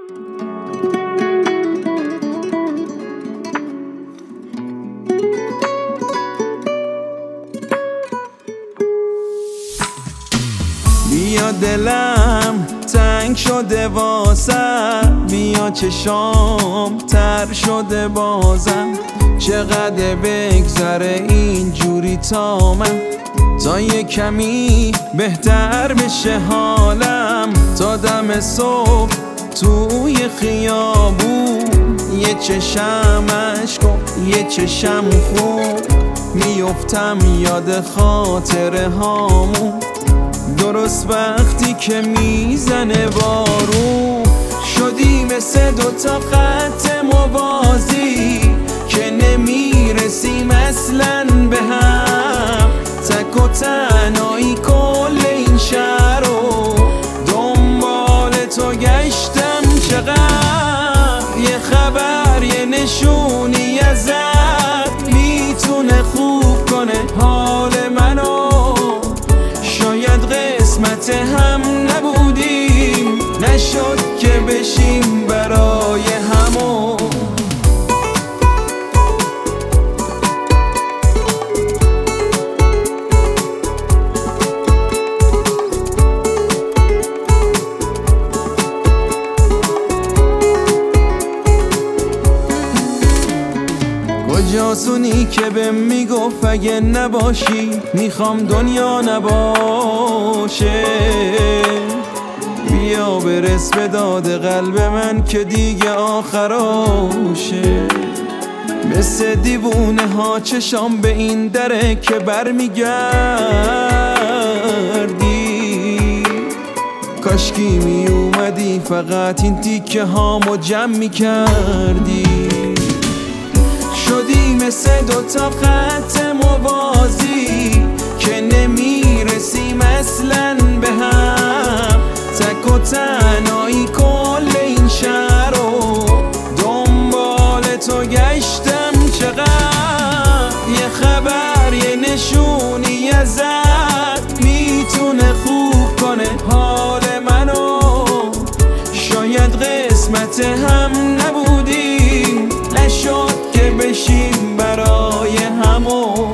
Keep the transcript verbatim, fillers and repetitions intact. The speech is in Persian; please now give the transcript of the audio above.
بیا دلم تنگ شده واسم، بیا چشام تر شده بازم. چقدر بگذره اینجوری تا من، تا یه کمی بهتر بشه حالم. تا دم صبح توی خیابون، یه چشم عشق و یه چشم خوب، میفتم یاد خاطره هامون. درست وقتی که میزنه بارون، شدی مثل دوتا خط موازی که نمیرسیم اصلاً به هم. تک و تنهایی کل این شهر رو دنبال تو گشتم. چقدر یه خبر یه نشونی ازت میتونه خوب کنه حال منو. شاید قسمت هم نبودیم، نشد که بشیم برای همون. کجاسونی که به میگفت اگه نباشی میخوام دنیا نباشه. بیا برس به داد قلب من که دیگه آخراشه. مثل دیوونه ها چشام به این دره که برمیگردی. کاشکی می اومدی فقط این تیکه هامو جمع میکردی. شدی مثل دوتا خط موازی که نمیرسیم اصلاً به هم. تک و تنهایی کل این شهر رو دنبال تو گشتم. چقدر یه خبر یه نشونی ازت میتونه خوب کنه حال منو. شاید قسمت هم نبودیم، نشد که بشیم برای همون.